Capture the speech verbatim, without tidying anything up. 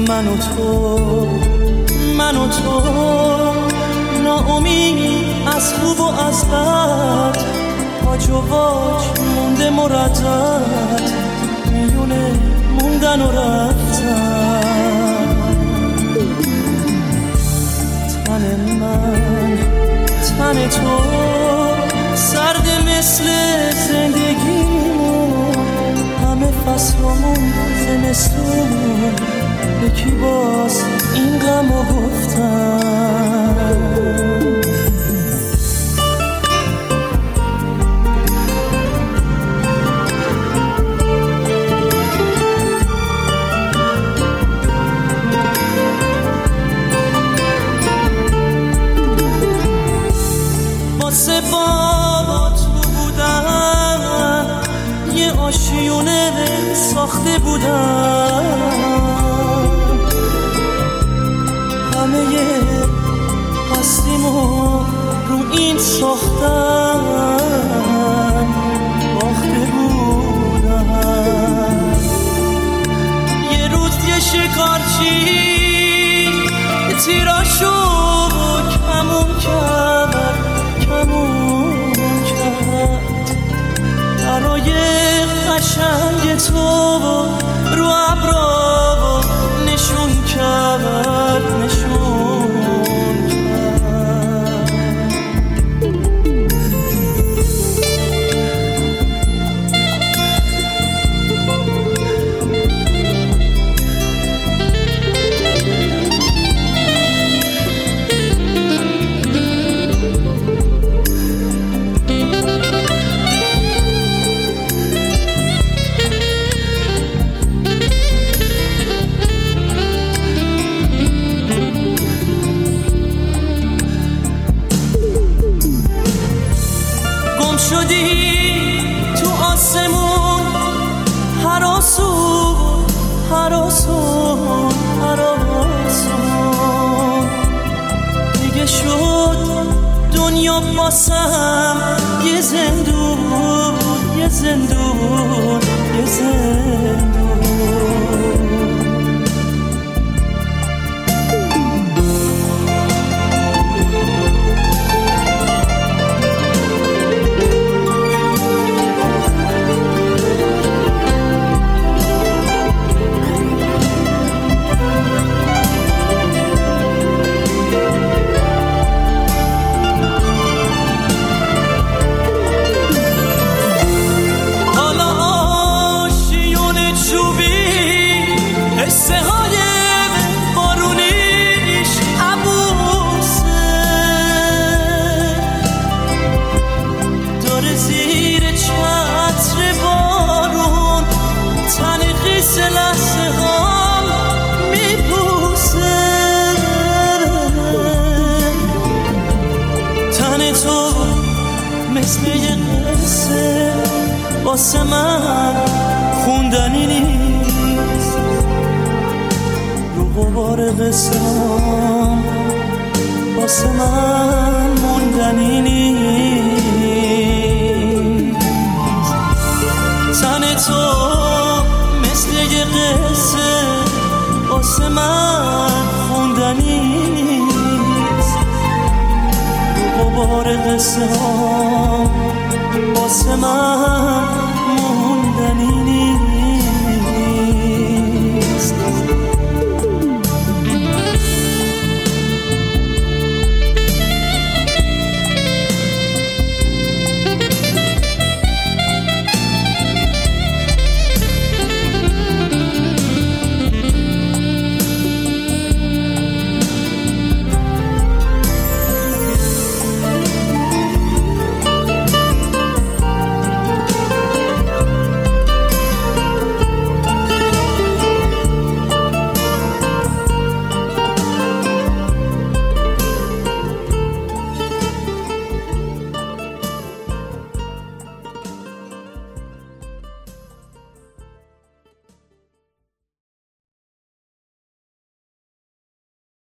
من و تو من و تو ناامید از خوب و از بد، پاج و واج مونده مردد، میونه موندن و رفتن. تن من تن تو سرد مثل زندگیمون، همه فصلمون زمستون، یکی باز این غمو گفتن. واسه بابا تو بودن یه آشیونه ساخته بودن، همه هستیمو رو این ساختن باخته بودن. یه روز یه شکارچی تیراشو کمون کرد کمون کرد، برای قشنگ تو رو ابرا نشون کرد نشون کرد. شدی تو آسمون، هر آسون هر آسون هر آسون، دیگه شد دنیا باسم یه زندون یه زندون یه زندون. مثل یه قصه واسه من خوندنی نیست، رو غبار قصه واسه من موندنی نیست. تن تو مثل یه قصه واسه من خوندنی نیست، رو غبار قصه واسه من